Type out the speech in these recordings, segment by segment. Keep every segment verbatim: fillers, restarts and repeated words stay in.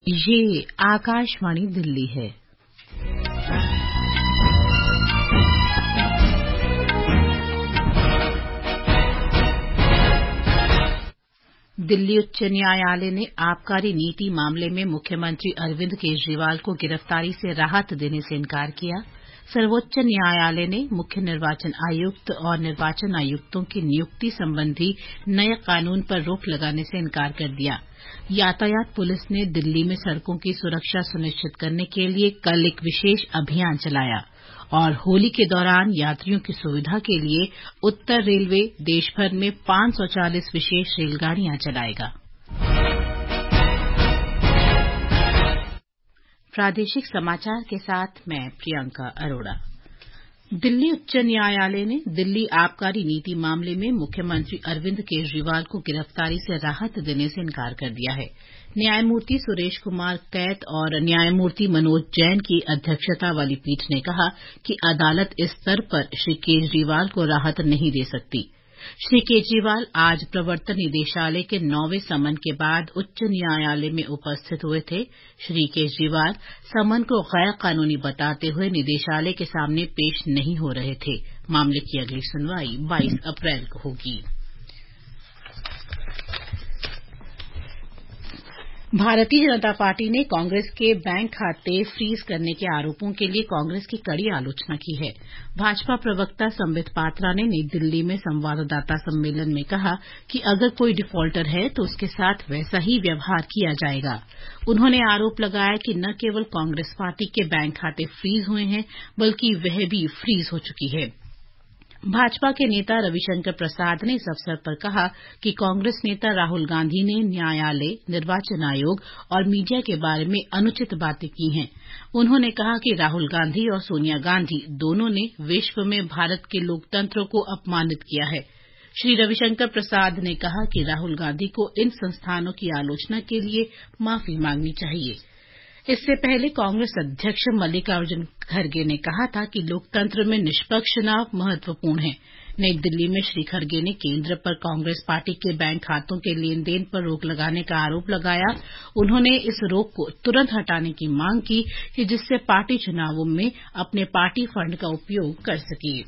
ये आकाशवाणी दिल्ली है। दिल्ली उच्च न्यायालय ने आबकारी नीति मामले में मुख्यमंत्री अरविंद केजरीवाल को गिरफ्तारी से राहत देने से इनकार किया। सर्वोच्च न्यायालय ने मुख्य निर्वाचन आयुक्त और निर्वाचन आयुक्तों की नियुक्ति संबंधी नए कानून पर रोक लगाने से इनकार कर दिया। यातायात पुलिस ने दिल्ली में सड़कों की सुरक्षा सुनिश्चित करने के लिए कल एक विशेष अभियान चलाया और होली के दौरान यात्रियों की सुविधा के लिए उत्तर रेलवे देशभर में पांच सौ चालीस विशेष रेलगाड़ियां चलाएगा। प्रादेशिक समाचार के साथ मैं प्रियंका अरोड़ा। दिल्ली उच्च न्यायालय ने दिल्ली आबकारी नीति मामले में मुख्यमंत्री अरविंद केजरीवाल को गिरफ्तारी से राहत देने से इनकार कर दिया है। न्यायमूर्ति सुरेश कुमार कैत और न्यायमूर्ति मनोज जैन की अध्यक्षता वाली पीठ ने कहा कि अदालत इस स्तर पर श्री केजरीवाल को राहत नहीं दे सकती। श्री केजरीवाल आज प्रवर्तन निदेशालय के नौवें समन के बाद उच्च न्यायालय में उपस्थित हुए थे। श्री केजरीवाल समन को गैर कानूनी बताते हुए निदेशालय के सामने पेश नहीं हो रहे थे। मामले की अगली सुनवाई बाईस अप्रैल को होगी। भारतीय जनता पार्टी ने कांग्रेस के बैंक खाते फ्रीज करने के आरोपों के लिए कांग्रेस की कड़ी आलोचना की है। भाजपा प्रवक्ता संबित पात्रा ने नई दिल्ली में संवाददाता सम्मेलन में कहा कि अगर कोई डिफॉल्टर है तो उसके साथ वैसा ही व्यवहार किया जाएगा। उन्होंने आरोप लगाया कि न केवल कांग्रेस पार्टी के बैंक खाते फ्रीज हुए हैं बल्कि वह भी फ्रीज हो चुकी है। भाजपा के नेता रविशंकर प्रसाद ने इस अवसर पर कहा कि कांग्रेस नेता राहुल गांधी ने न्यायालय, निर्वाचन आयोग और मीडिया के बारे में अनुचित बातें की हैं। उन्होंने कहा कि राहुल गांधी और सोनिया गांधी दोनों ने विश्व में भारत के लोकतंत्र को अपमानित किया है। श्री रविशंकर प्रसाद ने कहा कि राहुल गांधी को इन संस्थानों की आलोचना के लिए माफी मांगनी चाहिए। इससे पहले कांग्रेस अध्यक्ष मल्लिकार्जुन खड़गे ने कहा था कि लोकतंत्र में निष्पक्ष चुनाव महत्वपूर्ण है। नई दिल्ली में श्री खड़गे ने केंद्र पर कांग्रेस पार्टी के बैंक खातों के लेन देन पर रोक लगाने का आरोप लगाया। उन्होंने इस रोक को तुरंत हटाने की मांग की कि जिससे पार्टी चुनावों में अपने पार्टी फंड का उपयोग कर सके।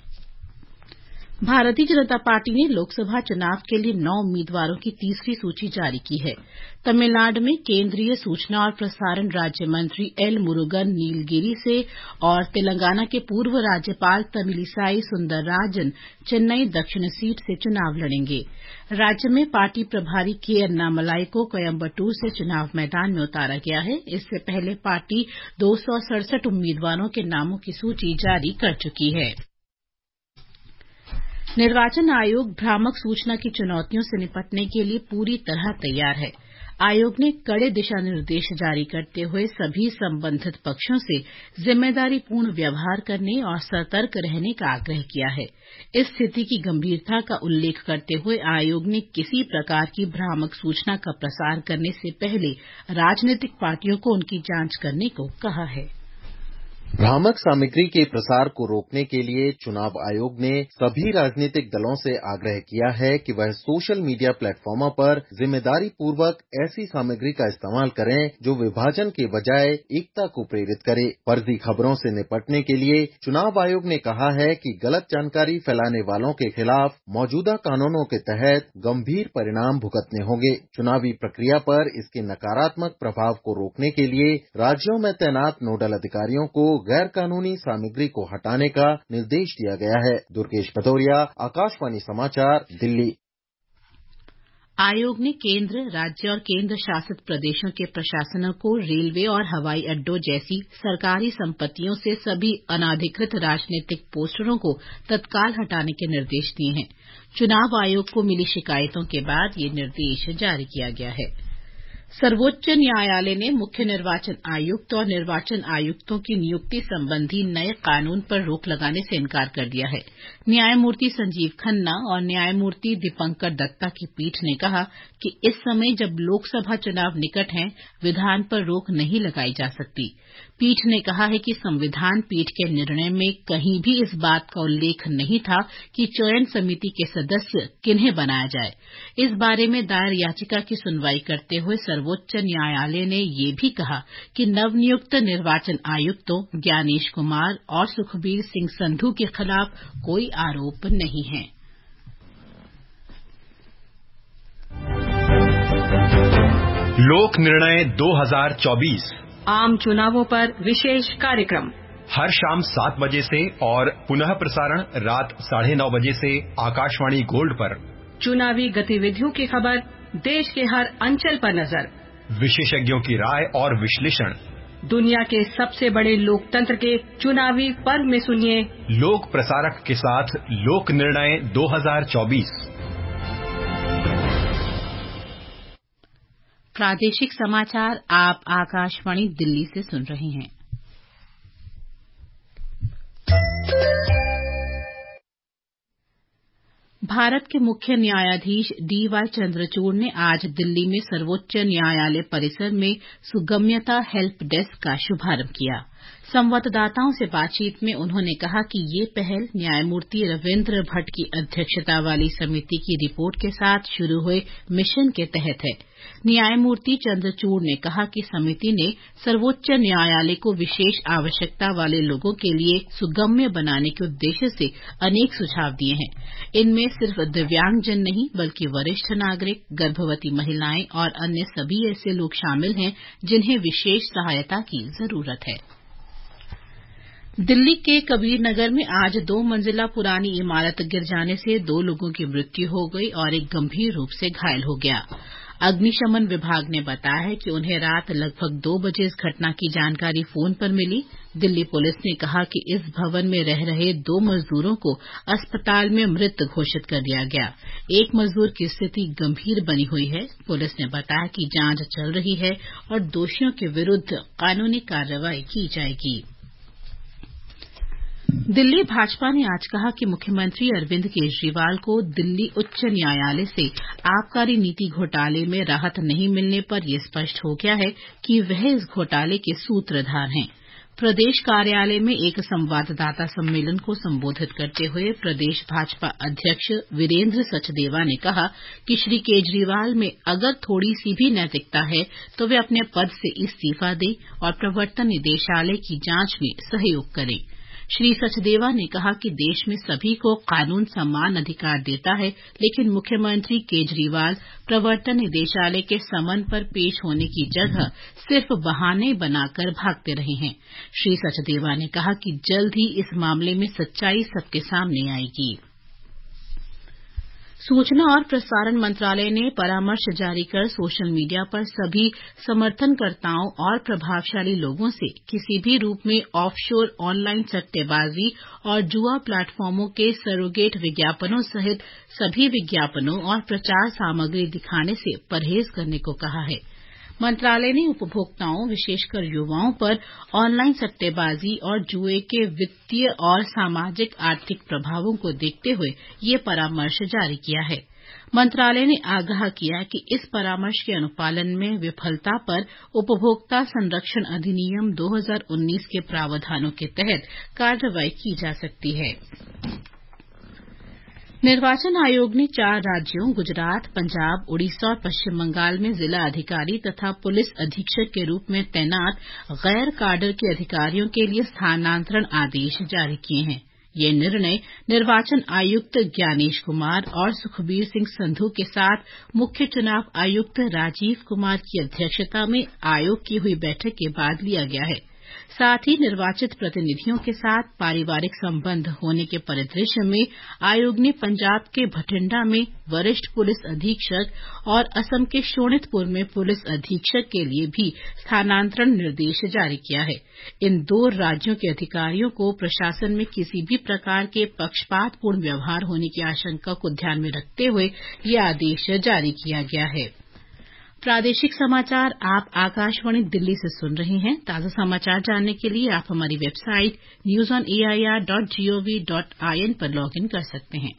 भारतीय जनता पार्टी ने लोकसभा चुनाव के लिए नौ उम्मीदवारों की तीसरी सूची जारी की है। तमिलनाडु में केंद्रीय सूचना और प्रसारण राज्य मंत्री एल मुरुगन नीलगिरी से और तेलंगाना के पूर्व राज्यपाल तमिलिसाई सुंदरराजन चेन्नई दक्षिण सीट से चुनाव लड़ेंगे। राज्य में पार्टी प्रभारी के अन्नामलाई को कोयम्बटूर से चुनाव मैदान में उतारा गया है। इससे पहले पार्टी दो सौ सड़सठ उम्मीदवारों के नामों की सूची जारी कर चुकी है। निर्वाचन आयोग भ्रामक सूचना की चुनौतियों से निपटने के लिए पूरी तरह तैयार है। आयोग ने कड़े दिशा निर्देश जारी करते हुए सभी संबंधित पक्षों से जिम्मेदारीपूर्ण व्यवहार करने और सतर्क रहने का आग्रह किया है। इस स्थिति की गंभीरता का उल्लेख करते हुए आयोग ने किसी प्रकार की भ्रामक सूचना का प्रसार करने से पहले राजनीतिक पार्टियों को उनकी जांच करने को कहा है। भ्रामक सामग्री के प्रसार को रोकने के लिए चुनाव आयोग ने सभी राजनीतिक दलों से आग्रह किया है कि वह सोशल मीडिया प्लेटफॉर्मों पर जिम्मेदारी पूर्वक ऐसी सामग्री का इस्तेमाल करें जो विभाजन के बजाय एकता को प्रेरित करे। फर्जी खबरों से निपटने के लिए चुनाव आयोग ने कहा है कि गलत जानकारी फैलाने वालों के खिलाफ मौजूदा कानूनों के तहत गंभीर परिणाम भुगतने होंगे। चुनावी प्रक्रिया पर इसके नकारात्मक प्रभाव को रोकने के लिए राज्यों में तैनात नोडल अधिकारियों को गैर कानूनी सामग्री को हटाने का निर्देश दिया गया है। दुर्गेश भदौरिया, आकाशवाणी समाचार, दिल्ली। आयोग ने केंद्र, राज्य और केंद्र शासित प्रदेशों के प्रशासनों को रेलवे और हवाई अड्डों जैसी सरकारी संपत्तियों से सभी अनाधिकृत राजनीतिक पोस्टरों को तत्काल हटाने के निर्देश दिए हैं। चुनाव आयोग को मिली शिकायतों के बाद ये निर्देश जारी किया गया है। सर्वोच्च न्यायालय ने मुख्य निर्वाचन आयुक्त और निर्वाचन आयुक्तों की नियुक्ति संबंधी नए कानून पर रोक लगाने से इनकार कर दिया है। न्यायमूर्ति संजीव खन्ना और न्यायमूर्ति दीपंकर दत्ता की पीठ ने कहा कि इस समय जब लोकसभा चुनाव निकट हैं, विधान पर रोक नहीं लगाई जा सकती। पीठ ने कहा है कि संविधान पीठ के निर्णय में कहीं भी इस बात का उल्लेख नहीं था कि चयन समिति के सदस्य किन्हें बनाया जाए। इस बारे में दायर याचिका की सुनवाई करते हुए सर्वोच्च न्यायालय ने ये भी कहा कि नवनियुक्त निर्वाचन आयुक्तों ज्ञानेश कुमार और सुखबीर सिंह संधू के खिलाफ कोई आरोप नहीं है। लोक निर्णय दो हज़ार चौबीस आम चुनावों पर विशेष कार्यक्रम हर शाम सात बजे से और पुनः प्रसारण रात साढ़े नौ बजे से आकाशवाणी गोल्ड पर। चुनावी गतिविधियों की खबर, देश के हर अंचल पर नजर, विशेषज्ञों की राय और विश्लेषण। दुनिया के सबसे बड़े लोकतंत्र के चुनावी पर्व में सुनिए लोक प्रसारक के साथ लोक निर्णय दो हज़ार चौबीस। प्रादेशिक समाचार आप आकाशवाणी दिल्ली से सुन रहे हैं। भारत के मुख्य न्यायाधीश डी वाई चंद्रचूड़ ने आज दिल्ली में सर्वोच्च न्यायालय परिसर में सुगम्यता हेल्प डेस्क का शुभारंभ किया। संवाददाताओं से बातचीत में उन्होंने कहा कि ये पहल न्यायमूर्ति रविन्द्र भट्ट की अध्यक्षता वाली समिति की रिपोर्ट के साथ शुरू हुए मिशन के तहत है। न्यायमूर्ति चंद्रचूड़ ने कहा कि समिति ने सर्वोच्च न्यायालय को विशेष आवश्यकता वाले लोगों के लिए सुगम्य बनाने के उद्देश्य से अनेक सुझाव दिए हैं। इनमें सिर्फ दिव्यांगजन नहीं बल्कि वरिष्ठ नागरिक, गर्भवती महिलाएं और अन्य सभी ऐसे लोग शामिल हैं जिन्हें विशेष सहायता की जरूरत है। दिल्ली के कबीर नगर में आज दो मंजिला पुरानी इमारत गिर जाने से दो लोगों की मृत्यु हो गई और एक गंभीर रूप से घायल हो गया। अग्निशमन विभाग ने बताया है कि उन्हें रात लगभग दो बजे इस घटना की जानकारी फोन पर मिली। दिल्ली पुलिस ने कहा कि इस भवन में रह रहे दो मजदूरों को अस्पताल में मृत घोषित कर दिया गया। एक मजदूर की स्थिति गंभीर बनी हुई है। पुलिस ने बताया कि जांच चल रही है और दोषियों के विरुद्ध कानूनी कार्रवाई की जाएगी। दिल्ली भाजपा ने आज कहा कि मुख्यमंत्री अरविंद केजरीवाल को दिल्ली उच्च न्यायालय से आबकारी नीति घोटाले में राहत नहीं मिलने पर यह स्पष्ट हो गया है कि वह इस घोटाले के सूत्रधार हैं। प्रदेश कार्यालय में एक संवाददाता सम्मेलन को संबोधित करते हुए प्रदेश भाजपा अध्यक्ष वीरेंद्र सचदेवा ने कहा कि श्री केजरीवाल में अगर थोड़ी सी भी नैतिकता है तो वे अपने पद से इस्तीफा दें और प्रवर्तन निदेशालय की जांच में सहयोग करें। श्री सचदेवा ने कहा कि देश में सभी को कानून समान अधिकार देता है, लेकिन मुख्यमंत्री केजरीवाल प्रवर्तन निदेशालय के समन पर पेश होने की जगह सिर्फ बहाने बनाकर भागते रहे हैं। श्री सचदेवा ने कहा कि जल्द ही इस मामले में सच्चाई सबके सामने आएगी। सूचना और प्रसारण मंत्रालय ने परामर्श जारी कर सोशल मीडिया पर सभी समर्थनकर्ताओं और प्रभावशाली लोगों से किसी भी रूप में ऑफशोर ऑनलाइन सट्टेबाजी और जुआ प्लेटफॉर्मों के सरोगेट विज्ञापनों सहित सभी विज्ञापनों और प्रचार सामग्री दिखाने से परहेज करने को कहा है। मंत्रालय ने उपभोक्ताओं, विशेषकर युवाओं पर ऑनलाइन सट्टेबाजी और जुए के वित्तीय और सामाजिक आर्थिक प्रभावों को देखते हुए ये परामर्श जारी किया है। मंत्रालय ने आगाह किया कि इस परामर्श के अनुपालन में विफलता पर उपभोक्ता संरक्षण अधिनियम दो हज़ार उन्नीस के प्रावधानों के तहत कार्रवाई की जा सकती है। निर्वाचन आयोग ने चार राज्यों गुजरात, पंजाब, उड़ीसा और पश्चिम बंगाल में जिला अधिकारी तथा पुलिस अधीक्षक के रूप में तैनात गैर काडर के अधिकारियों के लिए स्थानांतरण आदेश जारी किए हैं। ये निर्णय निर्वाचन आयुक्त ज्ञानेश कुमार और सुखबीर सिंह संधू के साथ मुख्य चुनाव आयुक्त राजीव कुमार की अध्यक्षता में आयोग की हुई बैठक के बाद लिया गया है। साथ ही निर्वाचित प्रतिनिधियों के साथ पारिवारिक संबंध होने के परिदृश्य में आयोग ने पंजाब के भटिंडा में वरिष्ठ पुलिस अधीक्षक और असम के शोणितपुर में पुलिस अधीक्षक के लिए भी स्थानांतरण निर्देश जारी किया है। इन दो राज्यों के अधिकारियों को प्रशासन में किसी भी प्रकार के पक्षपातपूर्ण व्यवहार होने की आशंका को ध्यान में रखते हुए यह आदेश जारी किया गया है। प्रादेशिक समाचार आप आकाशवाणी दिल्ली से सुन रहे हैं। ताजा समाचार जानने के लिए आप हमारी website news on A I R dot G O V dot I N पर लॉग इन कर सकते हैं।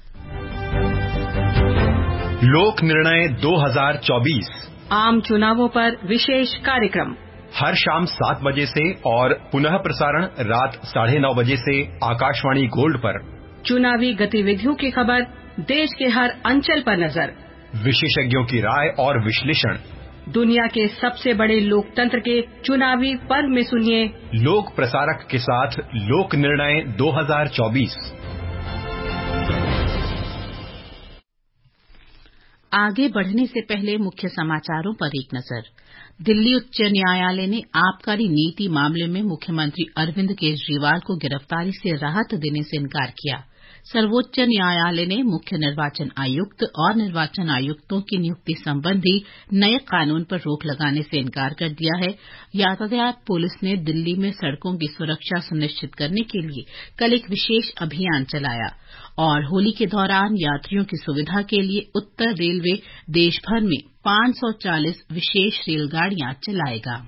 लोक निर्णय दो हज़ार चौबीस आम चुनावों पर विशेष कार्यक्रम हर शाम सात बजे से और पुनः प्रसारण रात साढ़े नौ बजे से आकाशवाणी गोल्ड पर। चुनावी गतिविधियों की खबर, देश के हर अंचल पर नजर, विशेषज्ञों की राय और विश्लेषण। दुनिया के सबसे बड़े लोकतंत्र के चुनावी पर्व में सुनिए लोक प्रसारक के साथ लोक निर्णय दो हज़ार चौबीस। आगे बढ़ने से पहले मुख्य समाचारों पर एक नजर। दिल्ली उच्च न्यायालय ने आबकारी नीति मामले में मुख्यमंत्री अरविंद केजरीवाल को गिरफ्तारी से राहत देने से इनकार किया। सर्वोच्च न्यायालय ने मुख्य निर्वाचन आयुक्त और निर्वाचन आयुक्तों की नियुक्ति संबंधी नए कानून पर रोक लगाने से इनकार कर दिया है। यातायात पुलिस ने दिल्ली में सड़कों की सुरक्षा सुनिश्चित करने के लिए कल एक विशेष अभियान चलाया और होली के दौरान यात्रियों की सुविधा के लिए उत्तर रेलवे देश भर में पांच सौ चालीस विशेष रेलगाड़ियां चलाएगा।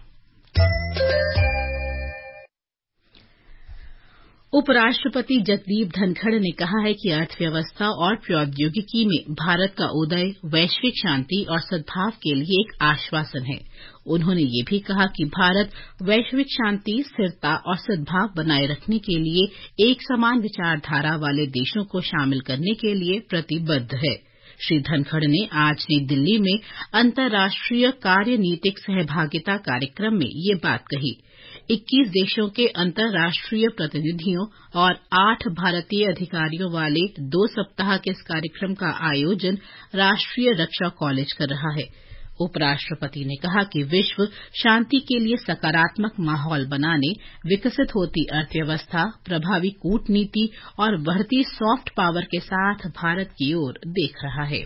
उपराष्ट्रपति जगदीप धनखड़ ने कहा है कि अर्थव्यवस्था और प्रौद्योगिकी में भारत का उदय वैश्विक शांति और सद्भाव के लिए एक आश्वासन है। उन्होंने ये भी कहा कि भारत वैश्विक शांति, स्थिरता और सद्भाव बनाए रखने के लिए एक समान विचारधारा वाले देशों को शामिल करने के लिए प्रतिबद्ध है। श्री धनखड़ ने आज नई दिल्ली में अंतर्राष्ट्रीय कार्यनीतिक सहभागिता कार्यक्रम में ये बात कही। इक्कीस देशों के अंतर्राष्ट्रीय प्रतिनिधियों और आठ भारतीय अधिकारियों वाले दो सप्ताह के इस कार्यक्रम का आयोजन राष्ट्रीय रक्षा कॉलेज कर रहा है। उपराष्ट्रपति ने कहा कि विश्व शांति के लिए सकारात्मक माहौल बनाने, विकसित होती अर्थव्यवस्था, प्रभावी कूटनीति और बढ़ती सॉफ्ट पावर के साथ भारत की ओर देख रहा है।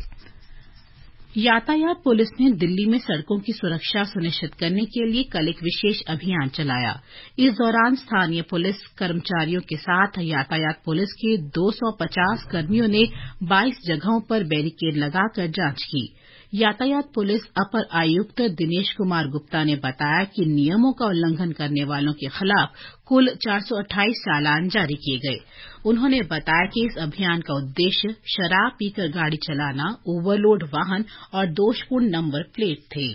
यातायात पुलिस ने दिल्ली में सड़कों की सुरक्षा सुनिश्चित करने के लिए कल एक विशेष अभियान चलाया। इस दौरान स्थानीय पुलिस कर्मचारियों के साथ यातायात पुलिस के दो सौ पचास कर्मियों ने बाईस जगहों पर बैरिकेड लगाकर जांच की। यातायात पुलिस अपर आयुक्त दिनेश कुमार गुप्ता ने बताया कि नियमों का उल्लंघन करने वालों के खिलाफ कुल चार सौ अट्ठाईस चालान जारी किए गए। उन्होंने बताया कि इस अभियान का उद्देश्य शराब पीकर गाड़ी चलाना, ओवरलोड वाहन और दोषपूर्ण नंबर प्लेट थे।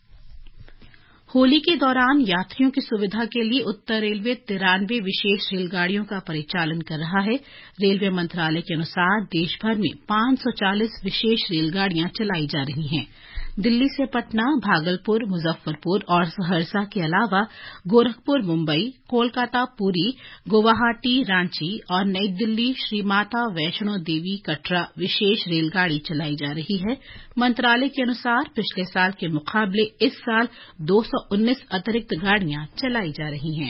होली के दौरान यात्रियों की सुविधा के लिए उत्तर रेलवे तिरानवे विशेष रेलगाड़ियों का परिचालन कर रहा है। रेलवे मंत्रालय के अनुसार देश भर में पांच सौ चालीस विशेष रेलगाड़ियां चलाई जा रही हैं। दिल्ली से पटना, भागलपुर, मुजफ्फरपुर और सहरसा के अलावा गोरखपुर, मुंबई, कोलकाता, पुरी, गुवाहाटी, रांची और नई दिल्ली श्री माता वैष्णो देवी कटरा विशेष रेलगाड़ी चलाई जा रही है। मंत्रालय के अनुसार पिछले साल के मुकाबले इस साल दो सौ उन्नीस अतिरिक्त गाड़ियां चलाई जा रही हैं।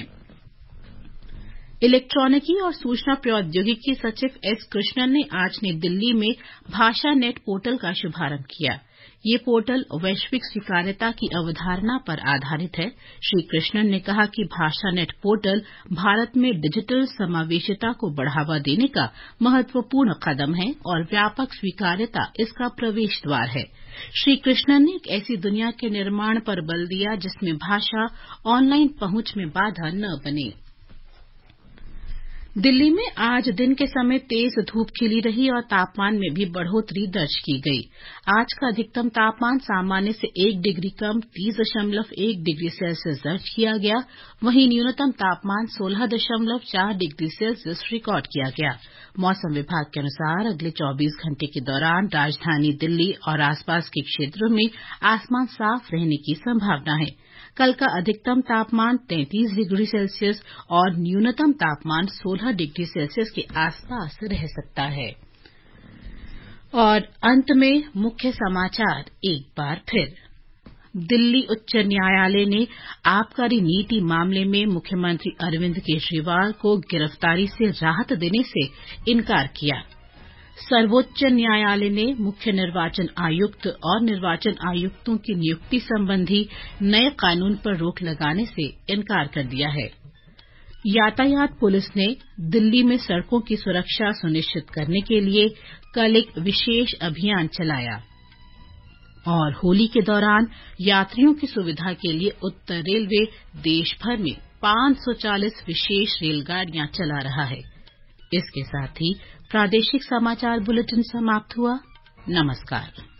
इलेक्ट्रॉनिकी और सूचना प्रौद्योगिकी सचिव एस कृष्णन ने आज नई दिल्ली में भाषा नेट पोर्टल का शुभारंभ किया। ये पोर्टल वैश्विक स्वीकार्यता की अवधारणा पर आधारित है। श्री कृष्णन ने कहा कि भाषा नेट पोर्टल भारत में डिजिटल समावेशिता को बढ़ावा देने का महत्वपूर्ण कदम है और व्यापक स्वीकार्यता इसका प्रवेश द्वार है। श्री कृष्णन ने एक ऐसी दुनिया के निर्माण पर बल दिया जिसमें भाषा ऑनलाइन पहुंच में बाधा न बने। दिल्ली में आज दिन के समय तेज धूप खिली रही और तापमान में भी बढ़ोतरी दर्ज की गई। आज का अधिकतम तापमान सामान्य से एक डिग्री कम तीस दशमलव एक डिग्री सेल्सियस दर्ज किया गया। वहीं न्यूनतम तापमान सोलह दशमलव चार डिग्री सेल्सियस रिकॉर्ड किया गया। मौसम विभाग के अनुसार अगले चौबीस घंटे के दौरान राजधानी दिल्ली और आसपास के क्षेत्रों में आसमान साफ रहने की संभावना है। कल का अधिकतम तापमान तैंतीस डिग्री सेल्सियस और न्यूनतम तापमान सोलह डिग्री सेल्सियस के आसपास रह सकता है। और अंत में मुख्य समाचार एक बार फिर। दिल्ली उच्च न्यायालय ने आबकारी नीति मामले में मुख्यमंत्री अरविंद केजरीवाल को गिरफ्तारी से राहत देने से इनकार किया। सर्वोच्च न्यायालय ने मुख्य निर्वाचन आयुक्त और निर्वाचन आयुक्तों की नियुक्ति संबंधी नए कानून पर रोक लगाने से इनकार कर दिया है। यातायात पुलिस ने दिल्ली में सड़कों की सुरक्षा सुनिश्चित करने के लिए कल एक विशेष अभियान चलाया। और होली के दौरान यात्रियों की सुविधा के लिए उत्तर रेलवे देश भर में पांच सौ चालीस विशेष रेलगाड़ियां चला रहा है। इसके साथ ही प्रादेशिक समाचार बुलेटिन समाप्त हुआ। नमस्कार।